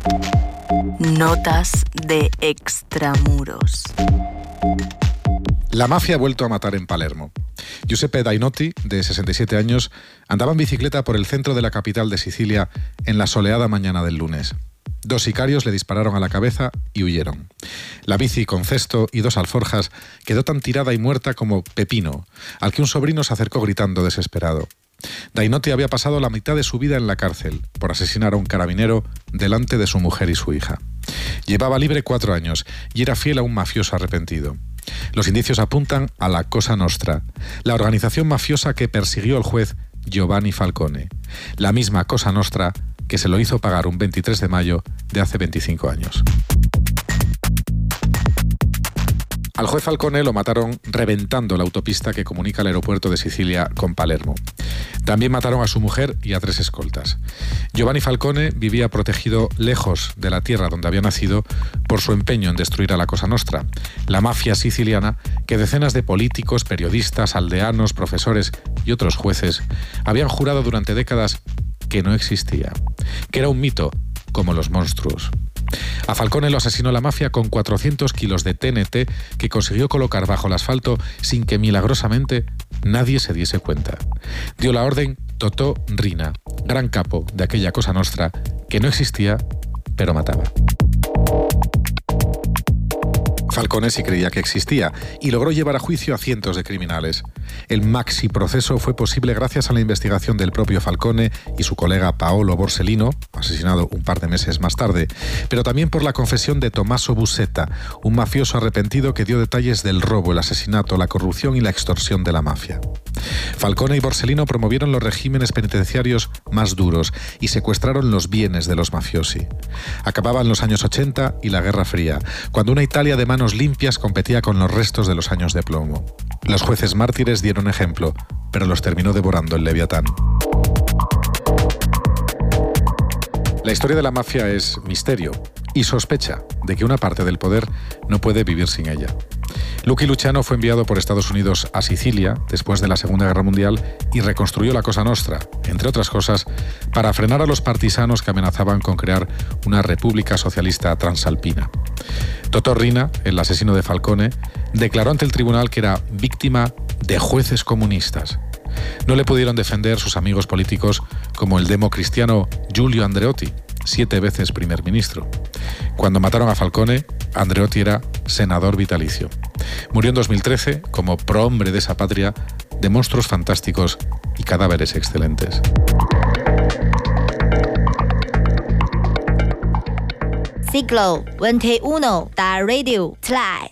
Notas de extramuros. La mafia ha vuelto a matar en Palermo. Giuseppe Dainotti, de 67 años, andaba en bicicleta por el centro de la capital de Sicilia en la soleada mañana del lunes. 2 sicarios le dispararon a la cabeza y huyeron. La bici con cesto y 2 alforjas quedó tan tirada y muerta como Pepino, al que un sobrino se acercó gritando desesperado. Dainotti había pasado la mitad de su vida en la cárcel por asesinar a un carabinero delante de su mujer y su hija. Llevaba libre 4 años y era fiel a un mafioso arrepentido. Los indicios apuntan a la Cosa Nostra, la organización mafiosa que persiguió el juez Giovanni Falcone, la misma Cosa Nostra que se lo hizo pagar un 23 de mayo de hace 25 años. Al juez Falcone lo mataron reventando la autopista que comunica el aeropuerto de Sicilia con Palermo. También mataron a su mujer y a 3 escoltas. Giovanni Falcone vivía protegido lejos de la tierra donde había nacido por su empeño en destruir a la Cosa Nostra, la mafia siciliana que decenas de políticos, periodistas, aldeanos, profesores y otros jueces habían jurado durante décadas que no existía, que era un mito como los monstruos. A Falcone lo asesinó la mafia con 400 kilos de TNT que consiguió colocar bajo el asfalto sin que milagrosamente nadie se diese cuenta. Dio la orden Totò Riina, gran capo de aquella Cosa Nostra que no existía, pero mataba. Falcone sí creía que existía y logró llevar a juicio a cientos de criminales. El maxi proceso fue posible gracias a la investigación del propio Falcone y su colega Paolo Borsellino, asesinado un par de meses más tarde, pero también por la confesión de Tommaso Buscetta, un mafioso arrepentido que dio detalles del robo, el asesinato, la corrupción y la extorsión de la mafia. Falcone y Borsellino promovieron los regímenes penitenciarios más duros y secuestraron los bienes de los mafiosi. Acababan los años 80 y la Guerra Fría, cuando una Italia de manos limpias competía con los restos de los años de plomo. Los jueces mártires dieron ejemplo, pero los terminó devorando el Leviatán. La historia de la mafia es misterio y sospecha de que una parte del poder no puede vivir sin ella. Lucky Luciano fue enviado por Estados Unidos a Sicilia después de la Segunda Guerra Mundial y reconstruyó la Cosa Nostra, entre otras cosas, para frenar a los partisanos que amenazaban con crear una república socialista transalpina. Totò Riina, el asesino de Falcone, declaró ante el tribunal que era víctima de jueces comunistas. No le pudieron defender sus amigos políticos como el democristiano Giulio Andreotti, 7 veces primer ministro. Cuando mataron a Falcone, Andreotti era senador vitalicio. Murió en 2013 como prohombre de esa patria de monstruos fantásticos y cadáveres excelentes. Siglo XXI, da Radio Try.